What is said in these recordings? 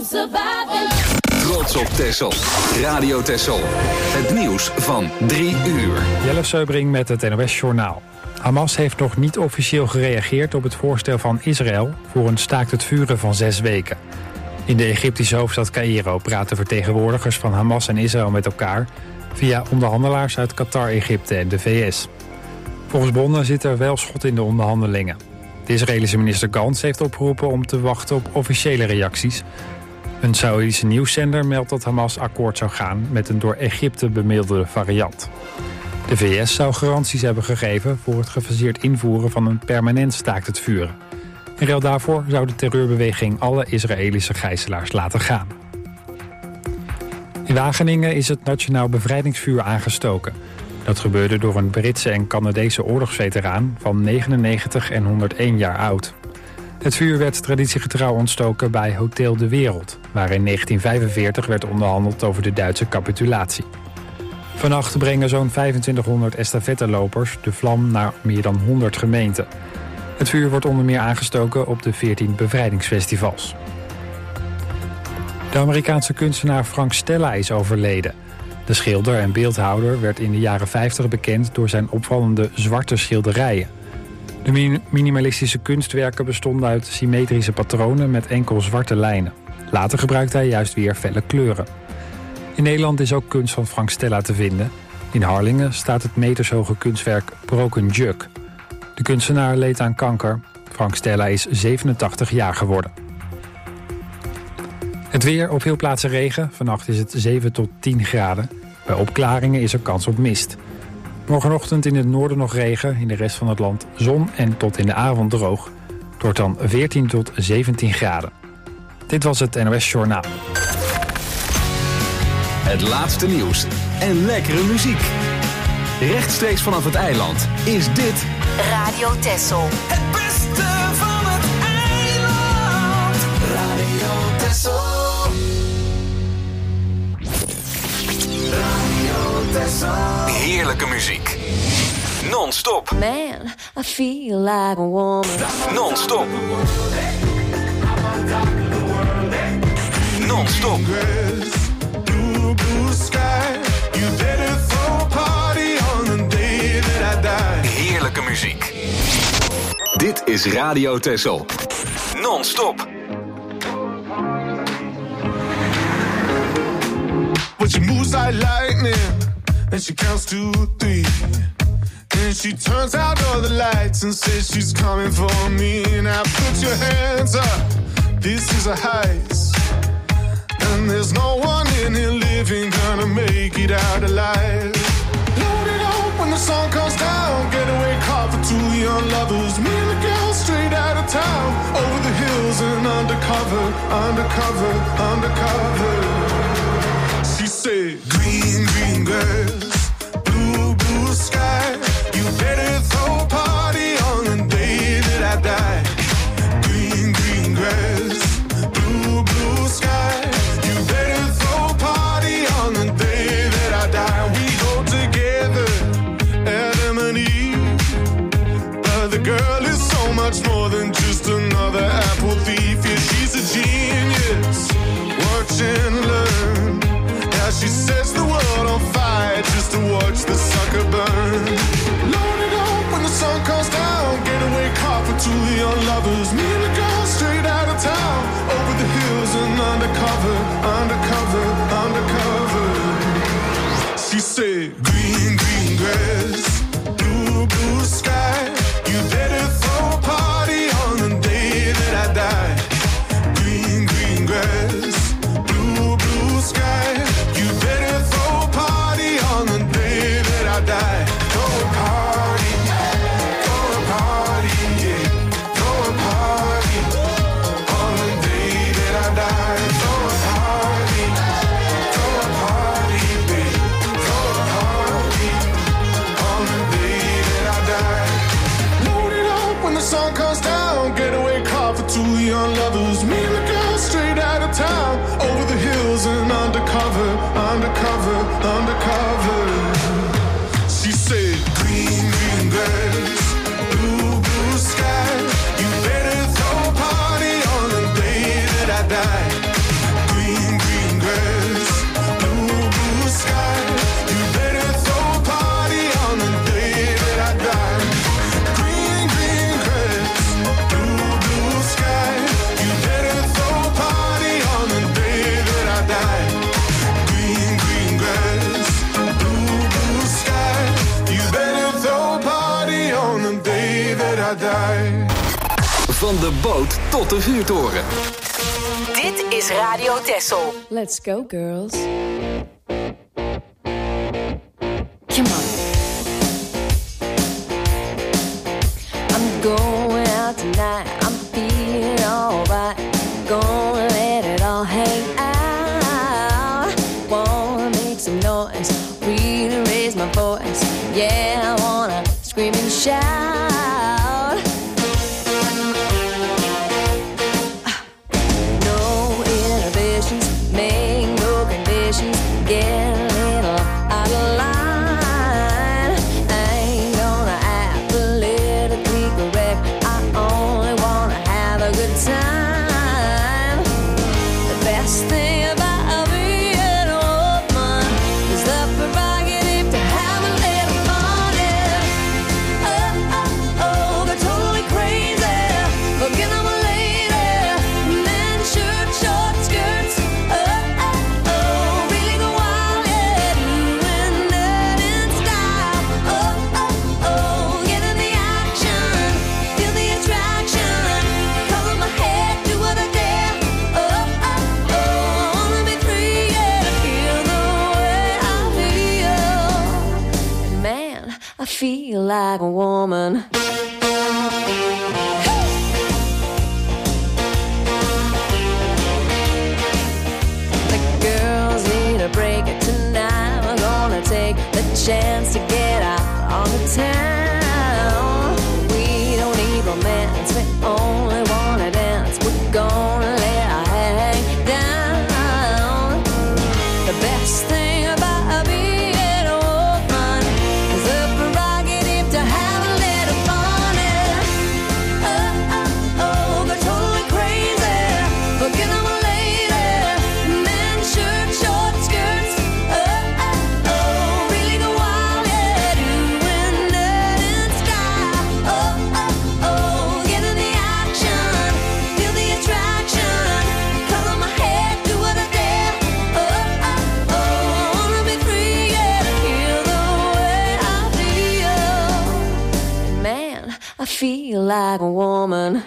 surviving. Trots op Texel. Radio Texel. Het nieuws van 3 uur. Jelle Seubring met het NOS Journaal. Hamas heeft nog niet officieel gereageerd op het voorstel van Israël voor een staakt het vuren van 6 weken. In de Egyptische hoofdstad Caïro praten vertegenwoordigers van Hamas en Israël met elkaar via onderhandelaars uit Qatar, Egypte en de VS. Volgens bronnen zit er wel schot in de onderhandelingen. De Israëlische minister Gantz heeft opgeroepen om te wachten op officiële reacties. Een Saoedische nieuwszender meldt dat Hamas akkoord zou gaan met een door Egypte bemiddelde variant. De VS zou garanties hebben gegeven voor het gefaseerd invoeren van een permanent staakt het vuren. In ruil daarvoor zou de terreurbeweging alle Israëlische gijzelaars laten gaan. In Wageningen is het Nationaal Bevrijdingsvuur aangestoken. Dat gebeurde door een Britse en Canadese oorlogsveteraan van 99 en 101 jaar oud. Het vuur werd traditiegetrouw ontstoken bij Hotel de Wereld, waar in 1945 werd onderhandeld over de Duitse capitulatie. Vannacht brengen zo'n 2500 estafettelopers de vlam naar meer dan 100 gemeenten. Het vuur wordt onder meer aangestoken op de 14 bevrijdingsfestivals. De Amerikaanse kunstenaar Frank Stella is overleden. De schilder en beeldhouwer werd in de jaren 50 bekend door zijn opvallende zwarte schilderijen. De minimalistische kunstwerken bestonden uit symmetrische patronen met enkel zwarte lijnen. Later gebruikte hij juist weer felle kleuren. In Nederland is ook kunst van Frank Stella te vinden. In Harlingen staat het metershoge kunstwerk Broken Jug. De kunstenaar leed aan kanker. Frank Stella is 87 jaar geworden. Het weer, op veel plaatsen regen. Vannacht is het 7 tot 10 graden. Bij opklaringen is er kans op mist. Morgenochtend in het noorden nog regen, in de rest van het land zon en tot in de avond droog. Het wordt dan 14 tot 17 graden. Dit was het NOS Journaal. Het laatste nieuws en lekkere muziek. Rechtstreeks vanaf het eiland is dit Radio Texel. Het beste van het eiland. Radio Texel. Radio Texel. heerlijke muziek. Non-stop. Man, I feel like a woman. Non-stop. Non-stop. Heerlijke muziek. Dit is Radio Texel. Non-stop. But she moves like lightning, and she counts to 3. And she turns out all the lights and says she's coming for me. Now put your hands up, this is a heist. And there's no one in here living gonna make it out alive. Load it up when the sun comes down. Getaway car for two young lovers. Me and the girl straight out of town. Over the hills and undercover, undercover, undercover. She said, green, green girls, blue, blue sky. You better throw a party on the day that I die. Green, green grass, blue, blue sky. You better throw a party on the day that I die. We go together, Adam and Eve. But the girl is so much more than just another apple thief. Yeah, she's a genius. Watch and learn. She sets the world on fire just to watch the sucker burn. Load it up when the sun comes down. Getaway car for two young lovers. Me and the girl straight out of town. Over the hills and undercover, undercover, undercover. She said, green, green grass, blue, blue sky. You better throw a party on the day that I die. Green, green grass, blue, blue sky. Die. Go party, go party, yeah. Go party on the day that I die. Go party, babe. Go party on the day that I die. Load it I die. Van de boot tot de vuurtoren. Dit is Radio Texel. Let's go, girls. Come on. I'm going out tonight. I'm feeling alright. Gonna let it all hang out. Wanna make some noise. Really raise my voice. Yeah, I wanna scream and shout. Get a little out of line. I ain't gonna act politically correct. I only wanna have a good time. The best thing about being a woman is the prerogative to have a little fun. Oh, oh, oh, they're totally crazy. Forget I'm a lady. Men, shirt, short skirts. I feel like a woman. The girls need a break tonight. We're gonna take the chance to get out on the town. We don't need romance, we only wanna dance. We're gonna let our hang down. The best thing about being a woman is the prerogative to have a little fun. Oh, oh, oh, they're totally crazy. Forget I'm a lady. Men, shirt, short skirts. Oh, oh, oh, really go wild, yeah. Doing dirt and sky. Oh, oh, oh, get in the action. Feel the attraction. Color my hair, do what I dare. Oh, oh, oh, I wanna be free, yeah. To feel the way I feel. Man, I feel like a woman.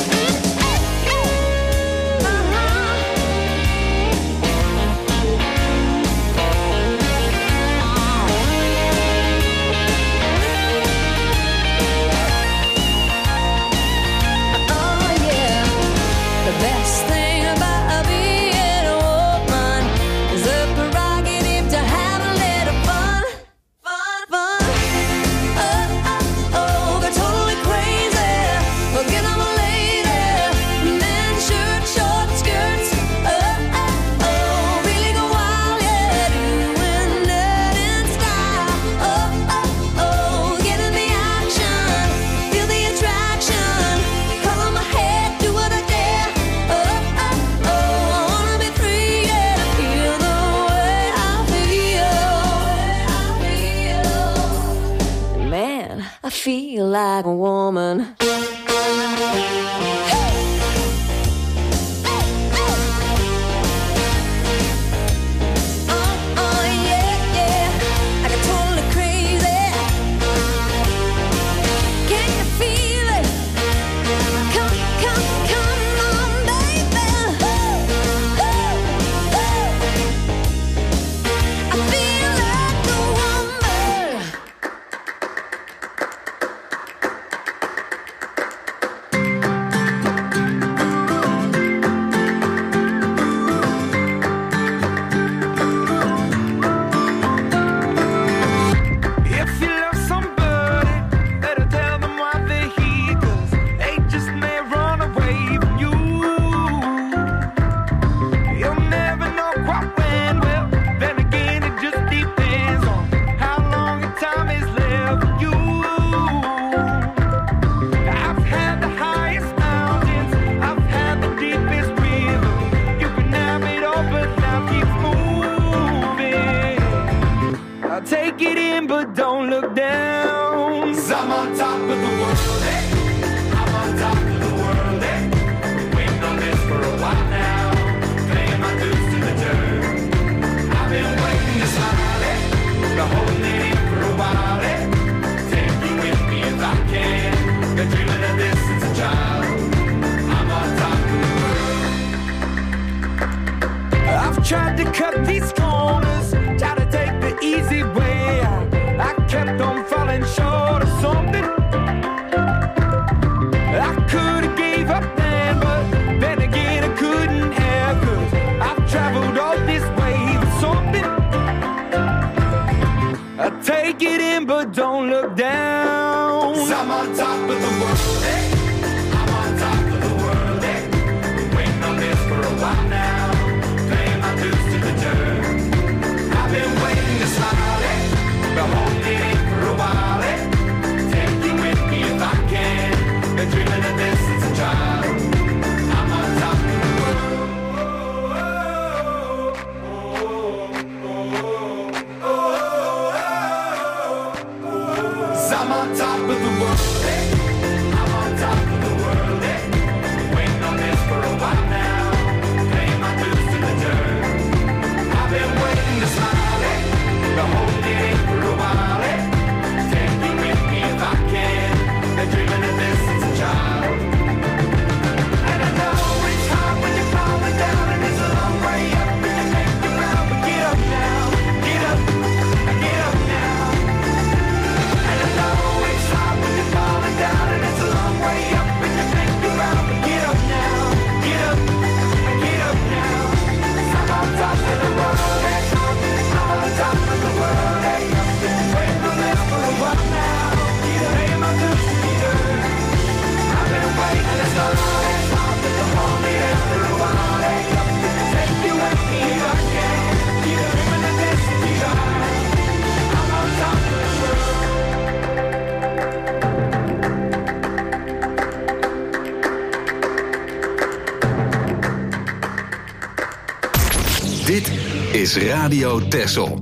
Oh yeah, the best thing about being a woman is the prerogative to have a little fun, fun, fun. Oh, oh, oh, they're totally crazy. Forget I'm a lady. Men, shirt, short skirts. Oh, oh, oh, really go wild, yeah. Doing dirt and style. Oh, oh, oh, get in the action. Feel the attraction. Color my hair, do what I dare. Oh, oh, oh, I wanna be free, yeah. To feel the way I feel. Man, I feel like a woman. Oh, yeah, yeah. I get totally crazy. Can you feel it? Come, come, come on, baby. I feel like a woman. If you love somebody, better tell them why they're here, 'cause they just may run away from you. You'll never know quite when, well, then again it just depends on how long the time is left for you. I've had the highest mountains, I've had the deepest river. You can have it all, but now keep moving. I'll take it in, but don't look down. 'Cause I'm on top of the world, eh? I'm on top of the world, eh? Waiting on this for a while now. Paying my dues to the dirt. I've been waiting to smile, eh? Been holding it in for a while, eh? Take you with me if I can. Been dreaming Take it in, but don't look down. 'Cause I'm on top of the world, hey. I'm on top of the world, hey. Been waiting on this for a while now. Paying my dues to the dirt. I've been waiting to smile, hey. Been holding it in for a while, hey. Take you with me if I can. Been dreaming of this since a child. I'm on top of the world. I'm on top of the world, hey. I'm on top of the world, hey. Waiting on this for a while now. Paying my dues to the dirt. I've been waiting to smile, hey. Been holding it in for a while, hey. Take you with me if I can. Been dreaming of this since a child. And I know it's hard when you're falling down, and it's a long way up and you make the ground. But get up now, get up, get up now. And I know it's hard when you're falling down, and it's a long way up and you make the ground. But get up now, get up, get up now. I'm on top of the world, hey. I'm on top of the world, hey. Waiting for this for a while now. Paying my dues to the dirt. I've been waiting to start. But the only for a while, hey. Take you with me if I can. Keep dreaming of this to be high. I'm on top of the world. Dit is Radio Texel.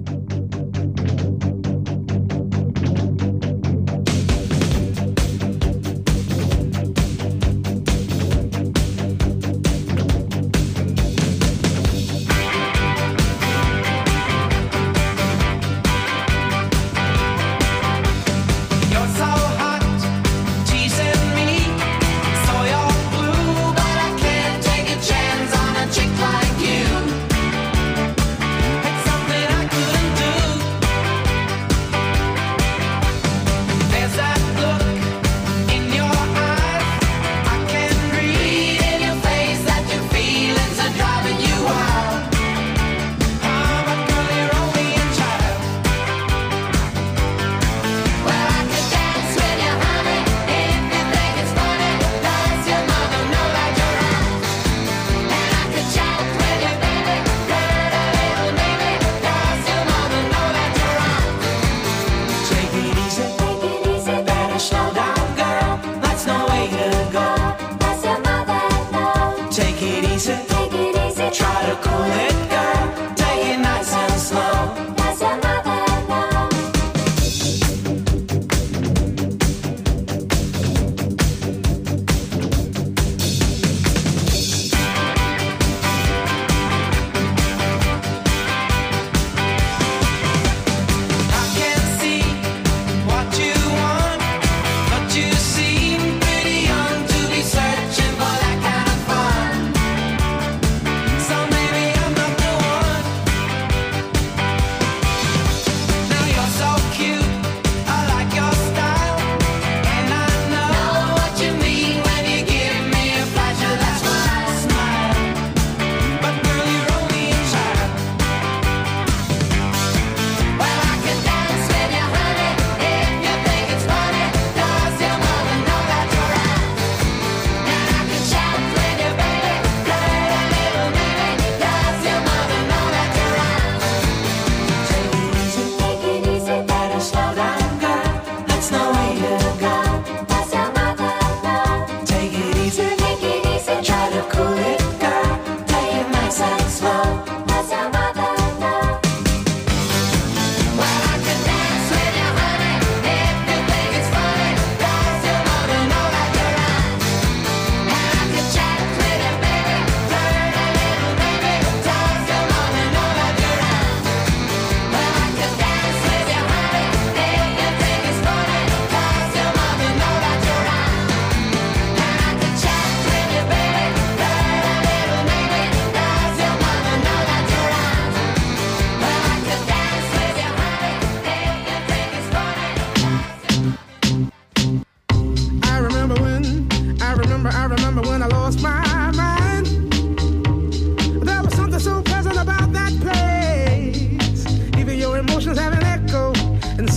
You're so hot, teasing me. So you're blue, but I can't take a chance on a chick like you. It's something I couldn't do. There's that look in your eyes. I can read in your face that your feelings are driving you wild. Oh, but girl, you're only a child. Well, I could dance with you, honey, if you think it's funny. Does your mother know that you're out? And I could chat with you, baby, good a little baby. Does your mother know that you're out? Take it easy, better slow down, girl. That's no way to go. Does your mother know? Take it easy, try to cool it, girl. Take it nice and slow. Does your mother know? I can see what you want, but you seem pretty young to be searching for that kind of fun. So maybe I'm not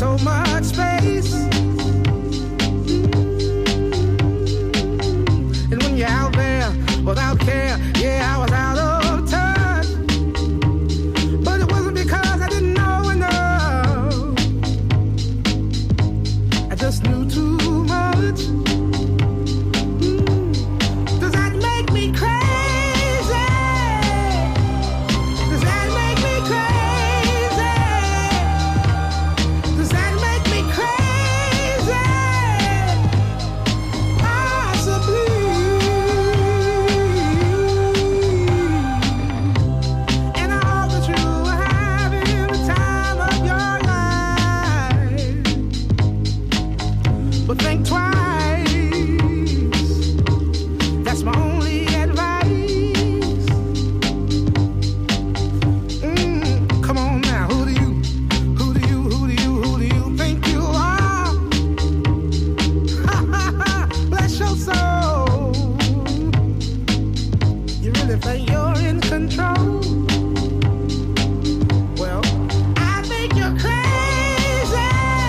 so much space. And when you're out there without care, yeah, I was out of touch. But it wasn't because I didn't know enough. I just knew too much. Does that make me crazy? Does that make me crazy? Does that make me crazy? Possibly. And I hope that you are having the time of your life. But think twice. That's my only advice. Come on now, who do you think you are? Bless your soul. You really think you're in control? Well, I think you're crazy.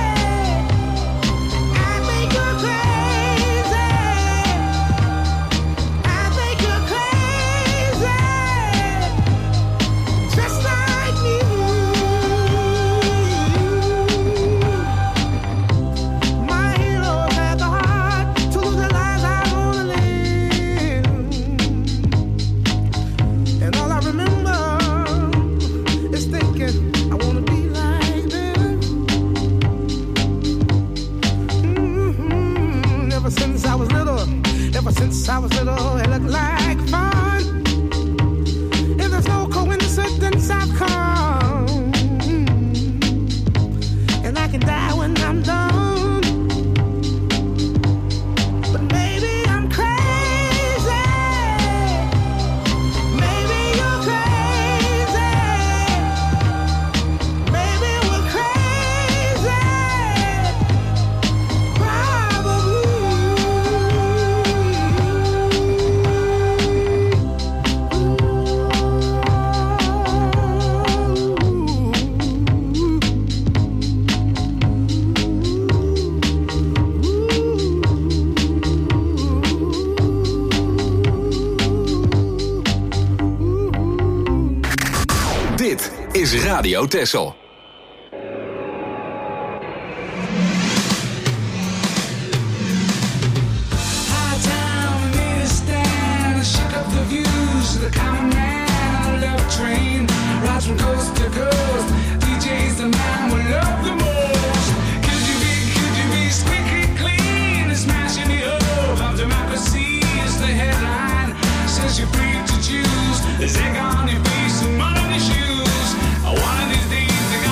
I think you're crazy. I think you're crazy. Just like me. My heroes had the heart to lose the lives I wanna live. And all I remember is thinking I wanna be like them. Ever since I was little, it looked like fun. If there's no coincidence, I've come. And I can die when I'm done. But maybe I'm crazy. Maybe you're crazy. Maybe we're crazy. Dit is Radio Texel. High town, we made a stand and shook up the views. The common man on a love train rides from coast to coast. DJ's the man we love the most. Could you be squeaky clean and smashing the hope of democracy is the headline. Says you're free to choose. There's egg on your face and mud on your shoes. One of these days,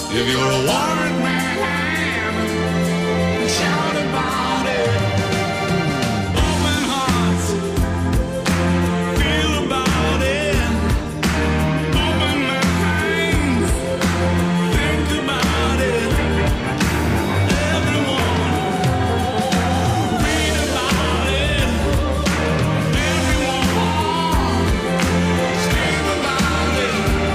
If you're a warrant man, shout about it. Open hearts, feel about it. Open minds, think about it. Everyone, read about it. Everyone, scream about it.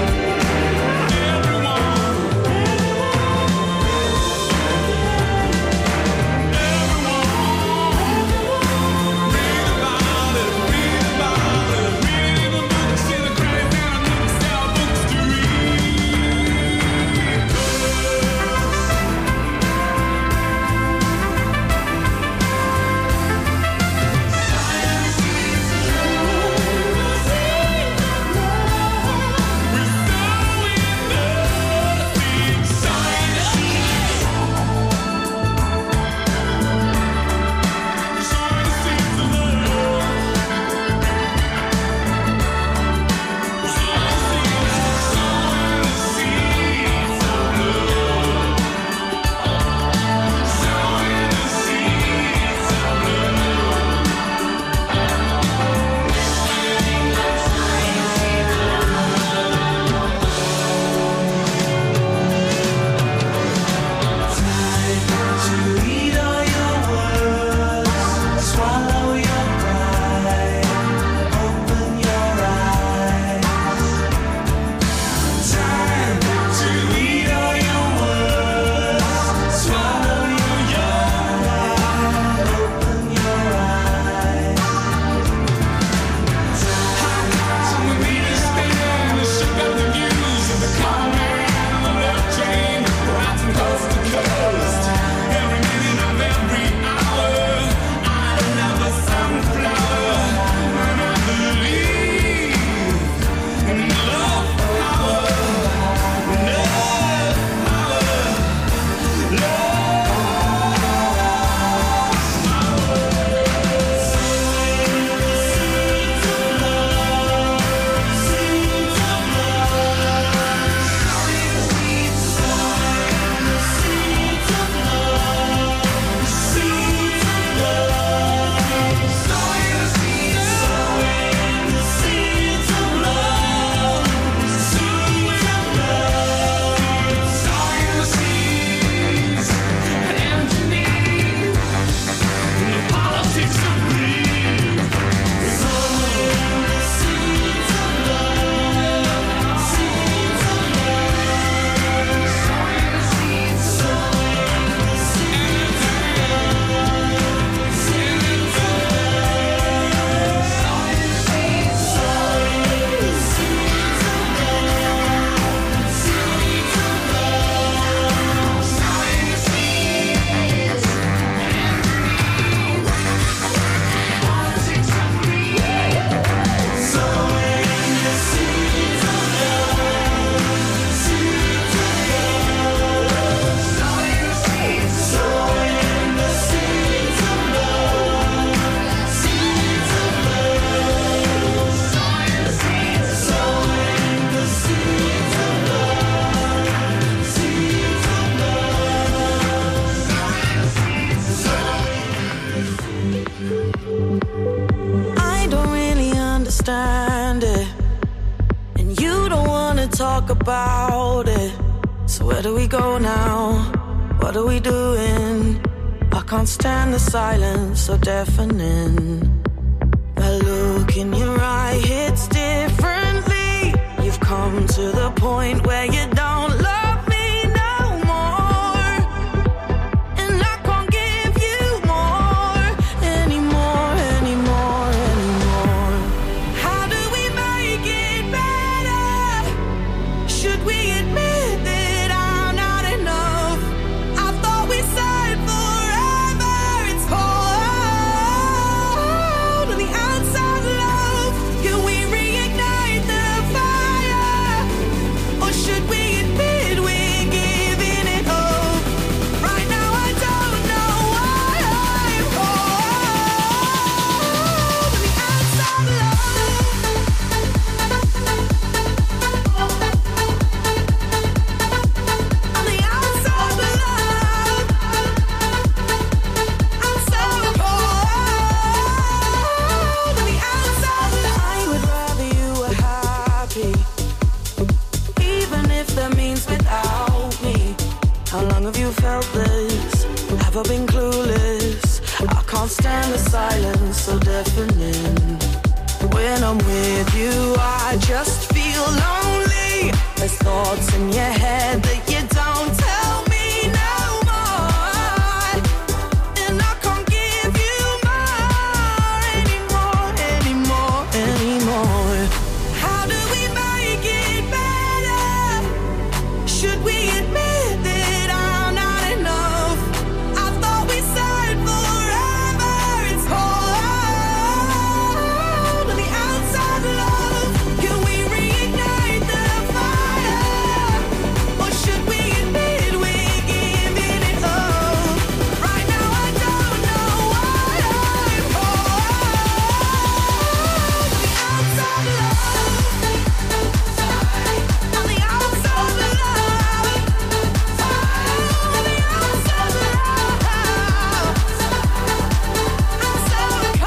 Talk about it. So where do we go now? What are we doing? I can't stand the silence so deafening. That look in your eye hits differently. You've come to the point where you don't love me no more, and I can't give you more anymore. How do we make it better? Should we admit that I'm not enough? I thought we said forever. It's cold on the outside, love. Can we reignite the fire? Or should we admit How long have you felt this? Have I been clueless? I can't stand the silence so deafening. When I'm with you, I just feel lonely. There's thoughts in your head that you don't tell me no more. And I can't give you more anymore. How do we make it better? Should we admit that I'm not enough? I thought we said forever. It's cold on the outside, love. Can we reignite the fire? Or should we admit we're giving it up? Right now I don't know what I'm on the outside, love. On the outside, love. I'm so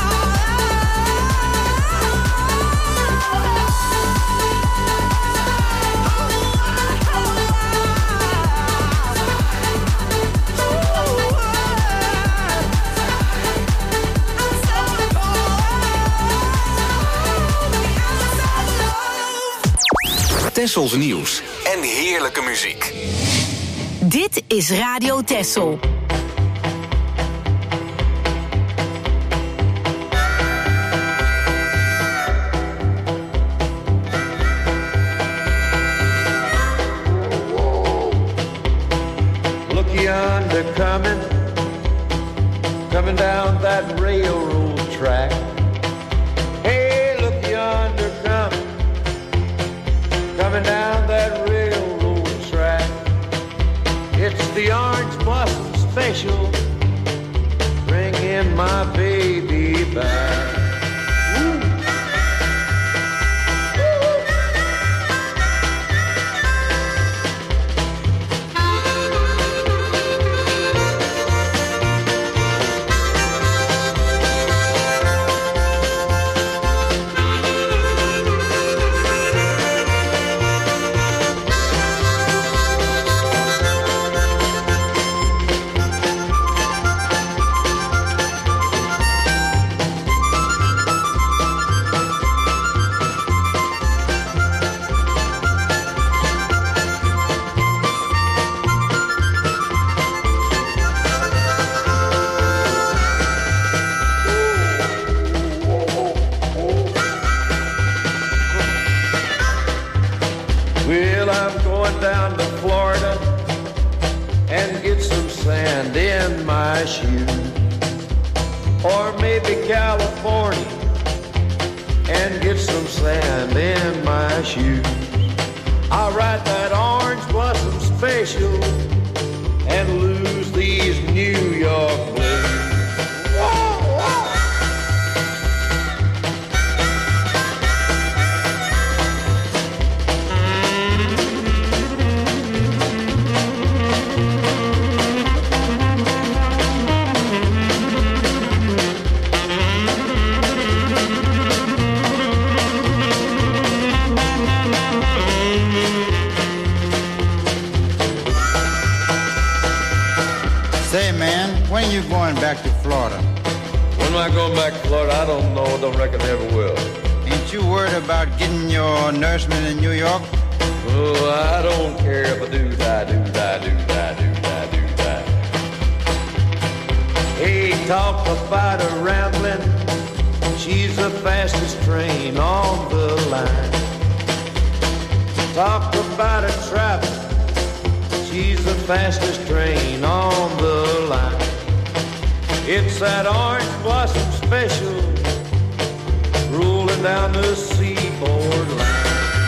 Tessels nieuws en heerlijke muziek. Dit is Radio Tessel. Look yonder coming down that railroad track. Hey, look yonder coming down that railroad track. It's the Orange Blossom Special, bringing my baby back. Well, I'm going down to Florida and get some sand in my shoe. Or maybe California and get some sand in my shoes. I'll ride that Orange Blossom Special and lose these New York blues. Say, man, when are you going back to Florida? When am I going back to Florida? I don't know. Don't reckon I ever will. Ain't you worried about getting your nourishment in New York? Oh, I don't care if I do that. Hey, talk about a rambling. She's the fastest train on the line. Talk about a traveling. She's the fastest train on the line. It's that Orange Blossom Special rolling down the seaboard line.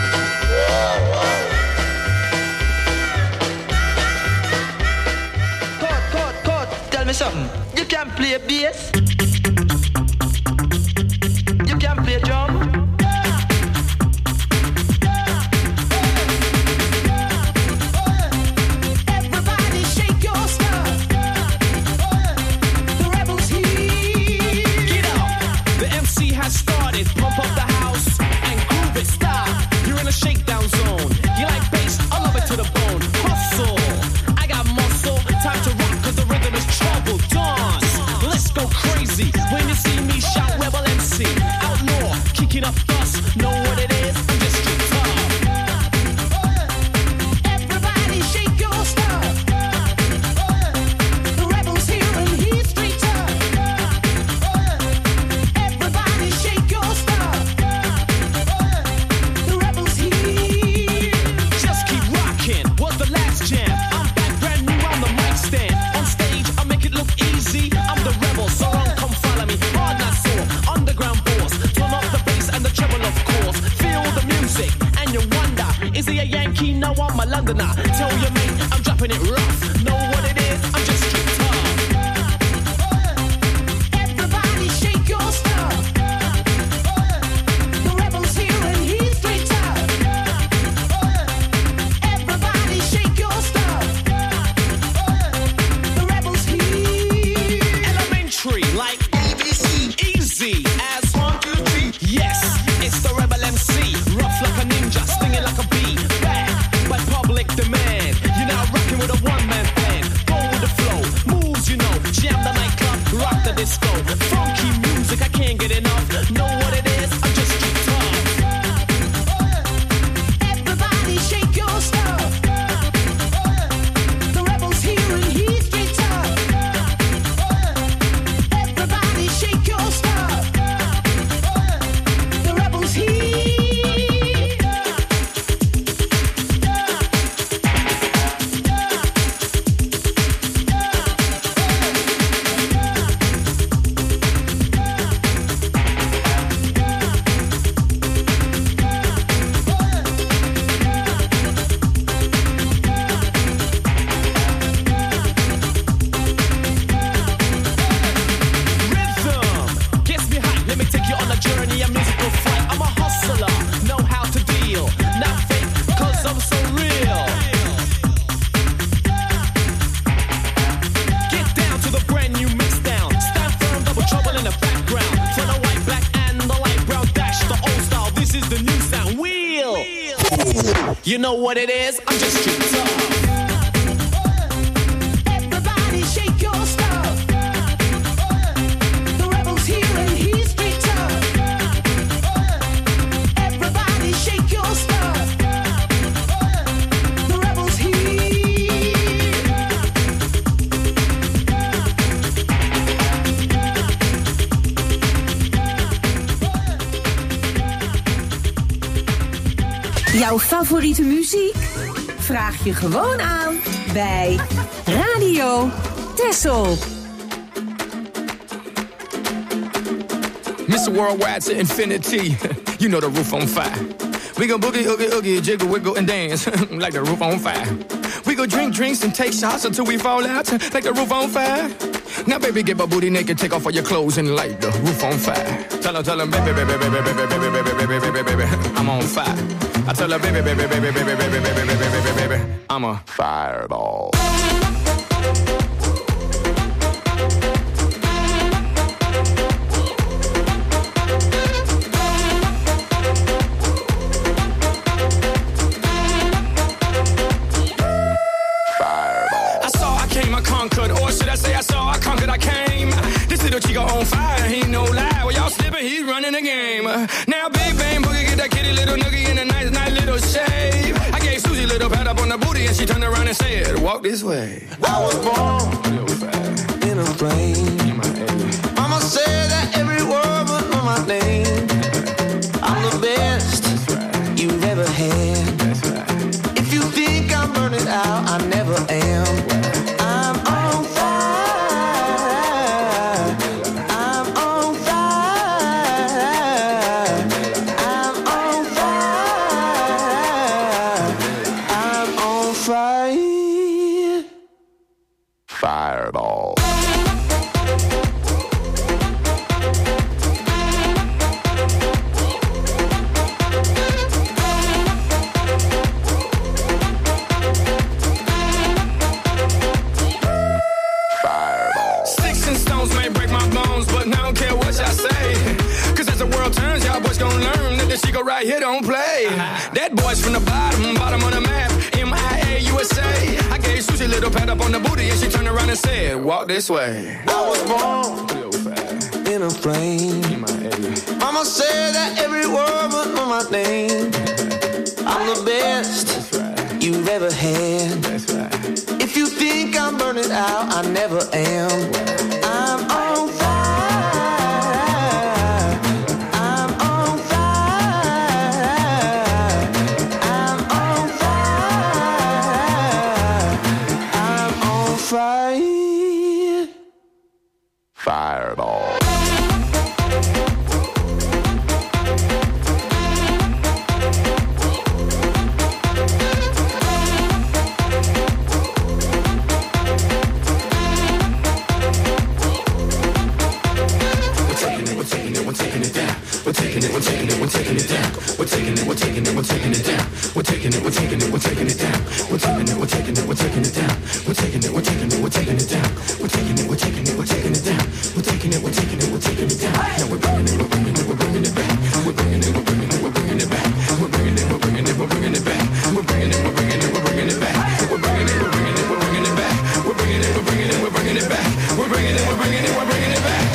Cut, tell me something. You can play bass? You can play drum? Shakedown zone. You like bass? I love it to the bone. Hustle. I got muscle. a Yankee, now I'm a Londoner. Tell your mate I'm dropping it rough. Know what it is? I'm just straight tough. Everybody shake your stuff. The rebel's here and he's straight tough. Everybody shake your stuff. The rebel's here. Elementary, like ABC, easy as 1, 2, 3. Yes, it's the rebel MC, rough like a ninja, stinging like a bee. Back by public demand. You're now rocking with a one-man band. Go with the flow, moves you know. Jam the nightclub, rock the disco. Funky music, I can't get enough. Know what it is? I'm just too tough. Everybody shake your stuff. The rebel's here and he's straight tough. Everybody shake your stuff. The rebel's here. Rhythm gets me high. Let me take you on a journey, a musical flight. I'm a hustler, know how to deal. Not fake, cause I'm so real. Get down to the brand new mix down. Stand firm, double trouble in the background. For the white, black, and the light brown dash. The old style, this is the new sound. Wheel! You know what it is? I'm just straight tough. Everybody shake your stuff. The rebel's here and he's straight tough. Everybody shake your stuff. The rebel's Jouw favoriete muziek? Vraag je gewoon aan bij Radio Tessel. Mr. Worldwide to infinity. You know the roof on fire. We go boogie, oogie, oogie, jiggle, wiggle, and dance like the roof on fire. We go drink drinks and take shots until we fall out like the roof on fire. Now, baby, get my booty naked, take off all your clothes and light the roof on fire. Tell her, baby, baby, baby, baby, baby, baby, baby, baby, baby, I'm on fire. I tell her, baby, baby, baby, baby, baby, baby, baby, baby, baby, I'm a fireball. Chico on fire, he no lie. Well, y'all slipping, he's running the game. Now, Big Bang Boogie, get that kitty little noogie in a nice, nice little shave. I gave Susie a little pat up on the booty, and she turned around and said, walk this way. I was born in a plane. Mama said that every word would know my name. I'm the best you've ever had. If you think I'm burning out, I never am. I'm on fire. Fireball. Sticks and stones may break my bones, but I don't care what y'all say. Cause as the world turns, y'all boys gon' learn that this Chico right here don't play. That boy's from the bottom of the map, MIA, USA. I gave Susie a little pat up on the booty, and she turned around and said, walk this way. I was born in a plane. Mama said that every word would know my name. I'm the best you've ever had. If you think I'm burning out, I never am. I'm on fire. I'm on fire. I'm on fire. I'm on fire. Fireball. taking it, we're taking it, we're taking it down. We're taking it, we're taking it, we're taking it down. We're taking it, we're taking it, we're taking it down. We're taking it, we're taking it, we're taking it down. We're taking it, we're taking it, we're taking it down. Now we're bringing it, we're bringing it, we're bringing it back. We're bringing it, we're bringing it, we're bringing it back. We're bringing it, we're bringing it, we're bringing it back. We're bringing it, we're bringing it, we're bringing it back. We're bringing it, we're bringing it, we're bringing it back. We're bringing it, we're bringing it, we're bringing it back. We're bringing it, we're bringing it, we're bringing it back.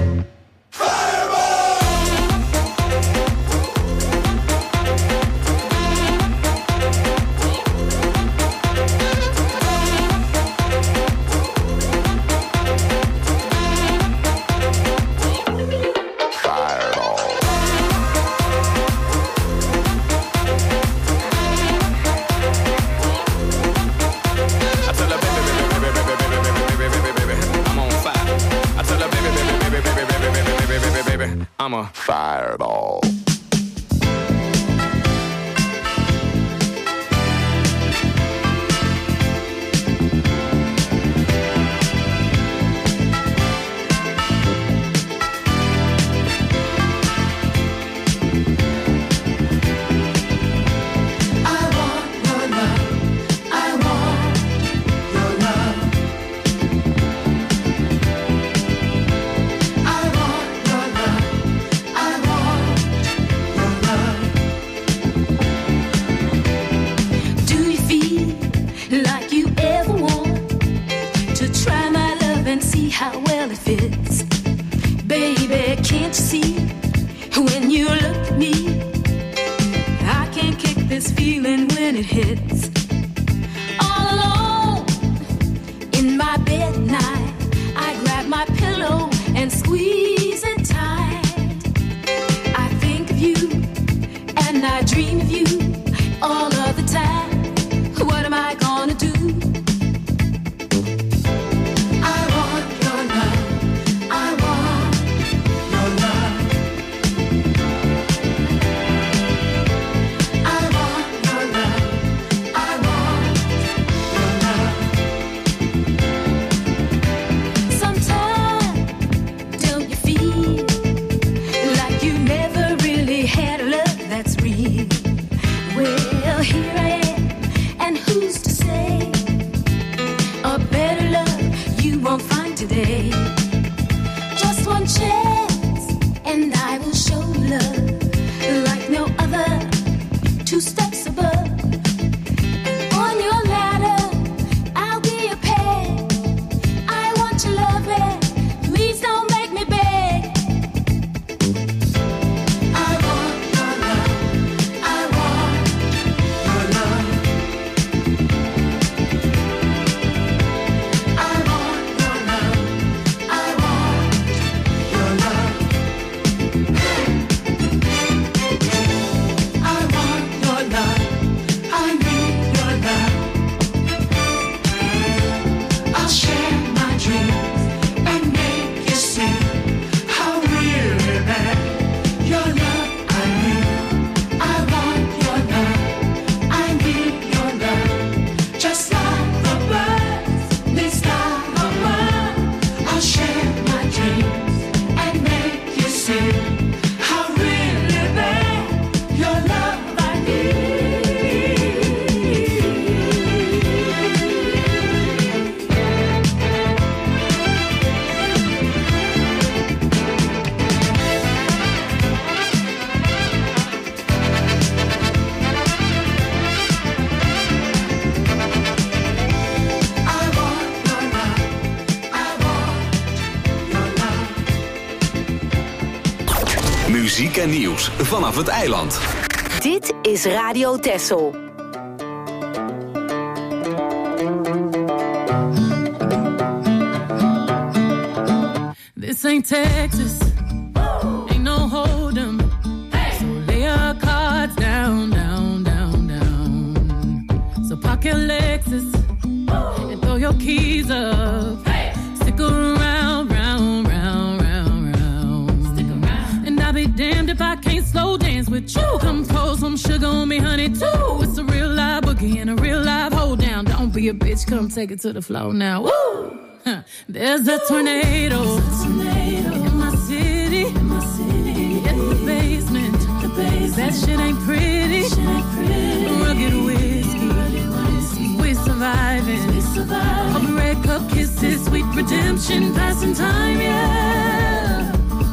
I'm a fireball. How well it fits. Baby, can't you see when you look at me? I can't kick this feeling when it hits. All alone in my bed at night, I grab my pillow and squeeze it tight. I think of you and I dream of you all of the time. What am I gonna do? Today, just one chance, and I will show love like no other. 2 steps above, and on your ladder, I'll be a peg. I want your loving, please don't make me beg. I want your love, I want your love. Muziek en nieuws vanaf het eiland. Dit is Radio Texel. This ain't Texas, ain't no hold'em. So lay your cards down, down, down, down. So park your Lexus and throw your keys up. Stick around, round, round, round, round. Stick around. And I'll be damned if I can't slow dance with you. Come pour some sugar on me, honey, too. It's a real live boogie and a real live hold down. Don't be a bitch, come take it to the floor now. Woo! There's a tornado in my city, in the basement. That shit ain't pretty. rugged whiskey. We're surviving. Of red cup kisses, sweet redemption, passing time, yeah.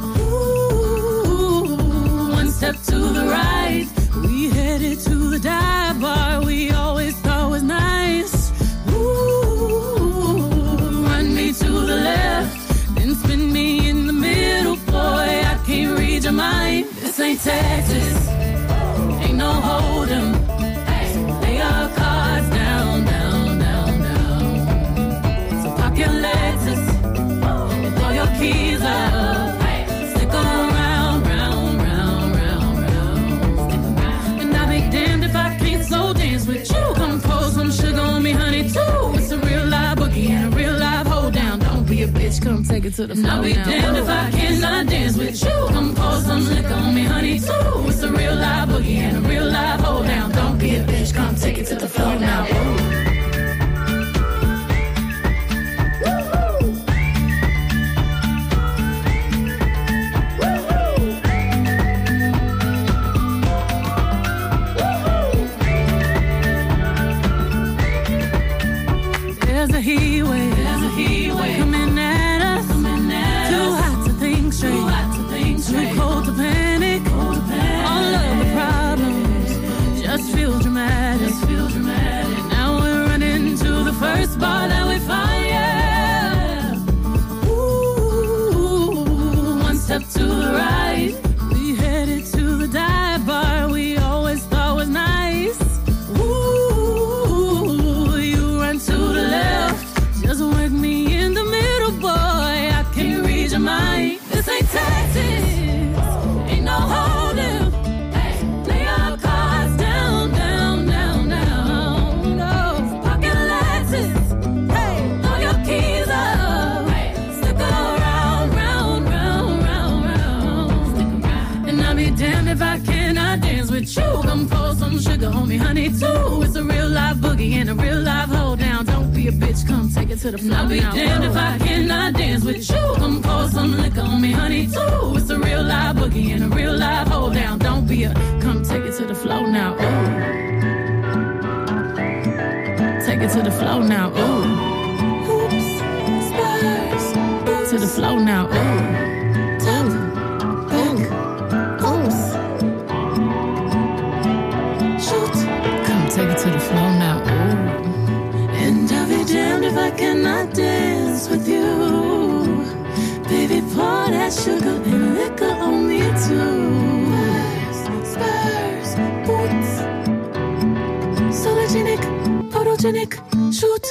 Ooh, one step to the right, we headed to the dive bar we always thought was nice. Ooh, run me to the left, then spin me in the middle, boy, I can't read your mind. This ain't Texas, ain't no hold'em. So lay your cards down, down, down, down. So park your Lexus and throw your keys up. Stick around, round, round, round, round. And I'll be damned if I can't slow dance with you. Come pour some sugar on me, honey, too. It's a real live boogie and a real live hold down. Don't be a bitch, come take it to the floor. I'll be damned if I cannot dance with you. Come pour some liquor on me, honey, too. It's a real live boogie and a real live hold down. Don't be a bitch, come take it to the floor now. There's a heat wave coming at us. Too hot to think straight, too cold to panic. All of the problems just feel dramatic. Now we're running to the first bar that we find, yeah. Ooh, one step to the right, we headed to the dive bar we always thought was nice. Ooh, you run to the left, just work me in the middle, boy, I can't read your mind. This ain't Texas, ain't no hold'em. Lay your cards down, down, down, down. No, pocket Lexus, throw your keys up. Stick around, round, round, round, round. And I'll be damned if I cannot dance with you. Come pour some sugar on me, honey, too. It's a real live boogie and a real live hold down. Don't be a bitch, come take it to the floor. I'll be damned if I cannot dance with you. Come pour some liquor on me, honey, too. It's a real live boogie and a real live hold down. Don't be a, come take it to the floor now. Ooh. Take it to the floor now. Ooh. Hoops, spurs, to the floor now. Ooh. Top, back, oops. Shoot, come take it to the floor now. Ooh. And I'll be damned if I cannot dance with you. Baby, pour that sugar and liquor on me too. Spurs, boots, sologenic, photogenic, shoot.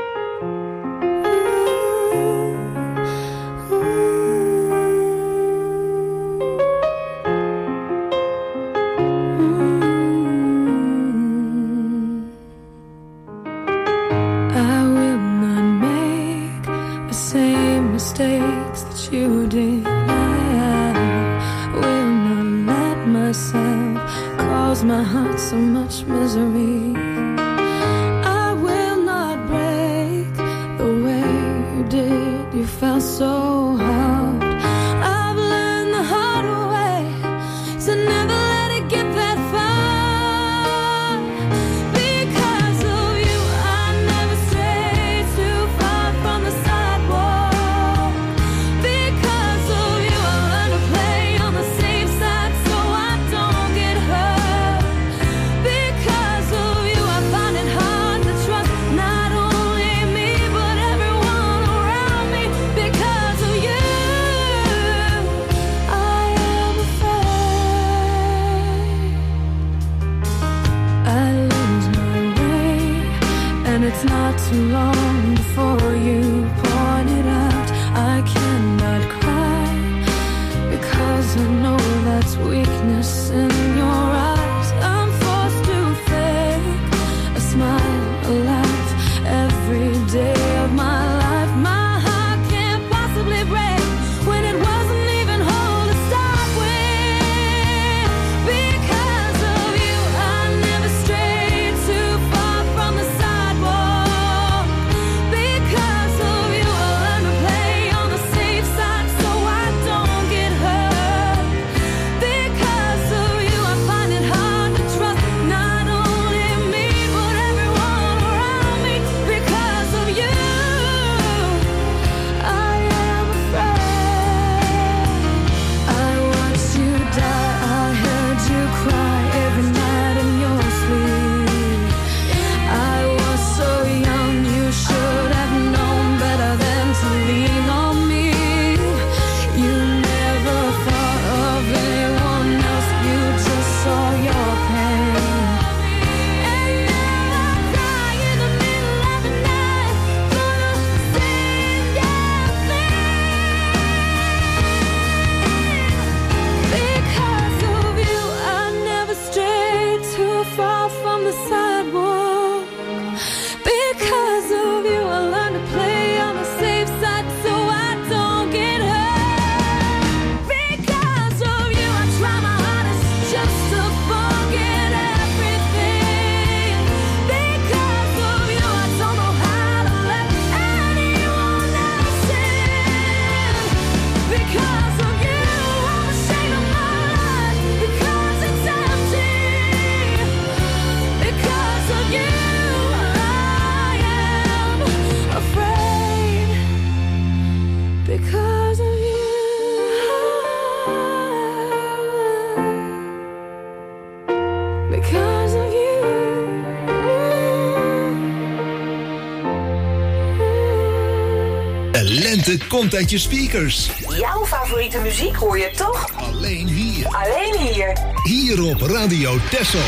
I will not make the same mistakes that you did. I will not let myself cause my heart so much misery. I will not break the way you did. You felt so hard. I've learned the hard way to never let it get that far. Because of you, I never strayed too far from the sidewalk. Because of you, I learned to play on the safe side so I don't get hurt. Because of you, I find it hard to trust not only me but everyone around me. Because of you, I am afraid I lose my way, and it's not too long before you point it out. I cannot cry because I know that's weakness in your eyes. I'm forced to fake a smile, a laugh every day of my life. My heart can't possibly break when it wasn't even whole to start with. Because of you, I never strayed too far from the sidewalk. Because of you, I learned to play on the safe side so I don't get hurt. Because of you, I find it hard to trust not only me lente komt uit je speakers. Jouw favoriete muziek hoor je toch? Alleen hier. Alleen hier. Hier op Radio Texel.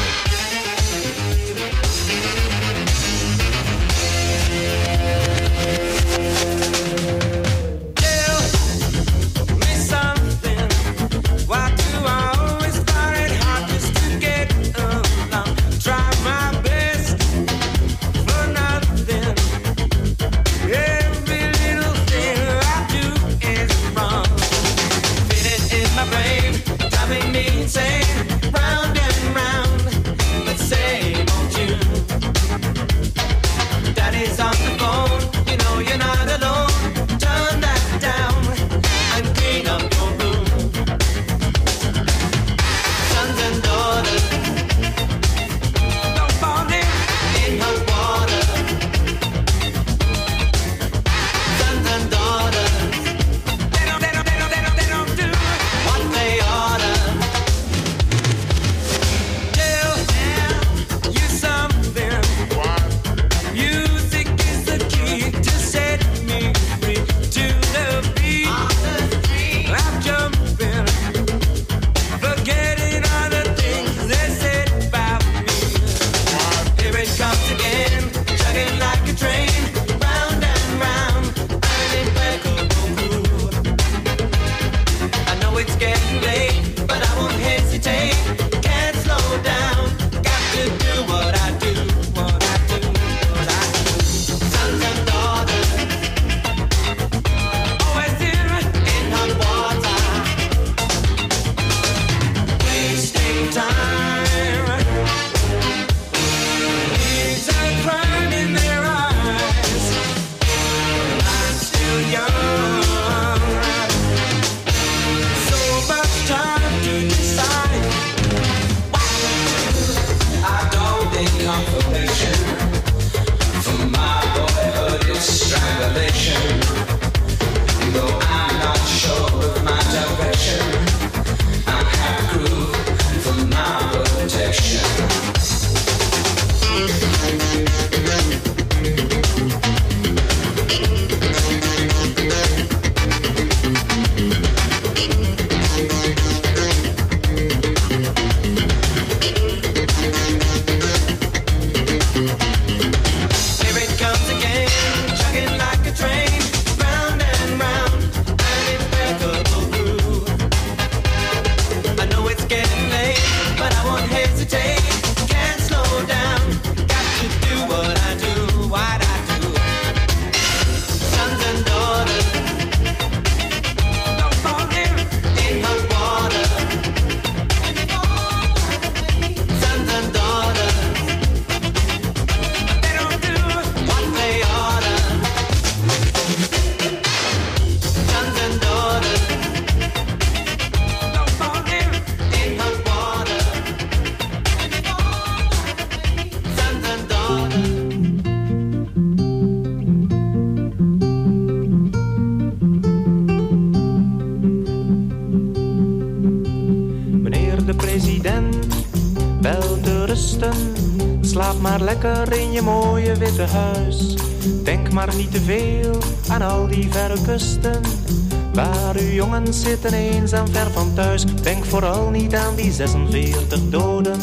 Slaap maar lekker in je mooie witte huis. Denk maar niet te veel aan al die verre kusten, waar uw jongens zitten eenzaam ver van thuis. Denk vooral niet aan die 46 doden,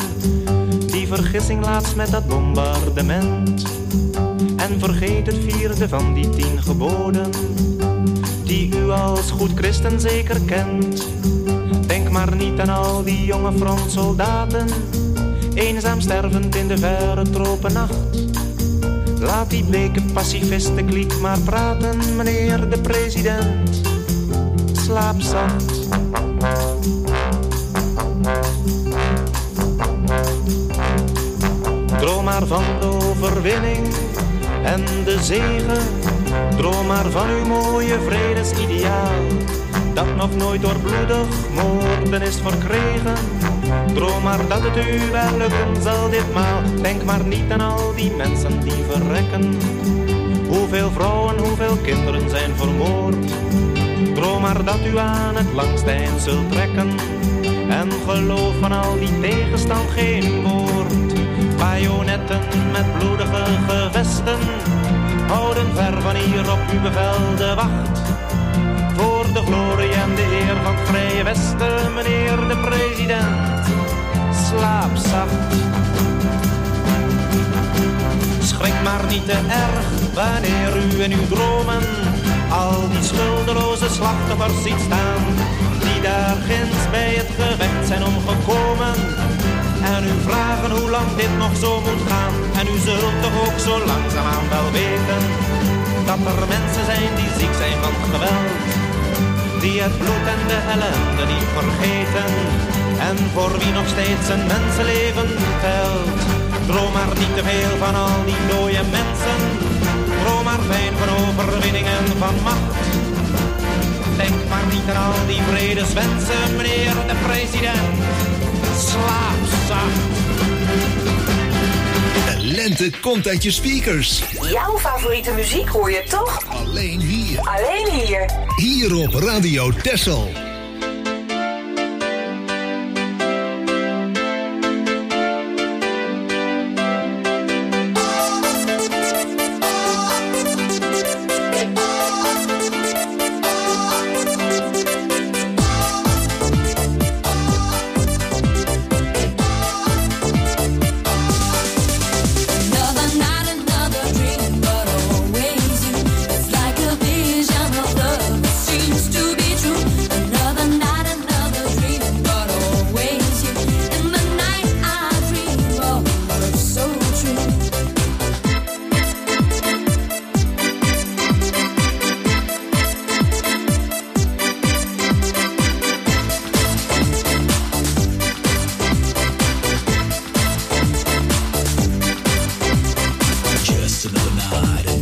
die vergissing laatst met dat bombardement. En vergeet het 4e van die 10 geboden, die u als goed christen zeker kent. Denk maar niet aan al die jonge frontsoldaten, eenzaam stervend in de verre tropennacht. Laat die bleke pacifistenkliek maar praten, meneer de president. Slaap zacht. Droom maar van de overwinning en de zegen. Droom maar van uw mooie vredesideaal, dat nog nooit door bloedig moorden is verkregen. Droom maar dat het u wel lukken zal ditmaal. Denk maar niet aan al die mensen die verrekken. Hoeveel vrouwen, hoeveel kinderen zijn vermoord. Droom maar dat u aan het langste eind zult trekken. En geloof van al die tegenstand geen woord. Bajonetten met bloedige gevesten houden ver van hier hier op uw bevel de wacht. Voor de glorie en de eer van het Vrije Westen, meneer de president. Slaap zacht. Schrik maar niet te erg wanneer u in uw dromen al die schuldeloze slachtoffers ziet staan, die daar ginds bij het gevecht zijn omgekomen. En u vragen hoe lang dit nog zo moet gaan. En u zult toch ook zo langzaamaan wel weten dat er mensen zijn die ziek zijn van geweld, die het bloed en de ellende niet vergeten, en voor wie nog steeds een mensenleven telt. Droom maar niet te veel van al die dode mensen, droom maar fijn van overwinningen van macht. Denk maar niet aan al die vredeswensen, meneer de president. Slaap zacht. De lente komt uit je speakers. Jouw favoriete muziek hoor je toch? Alleen hier. Alleen hier. Hier op Radio Texel. Just another night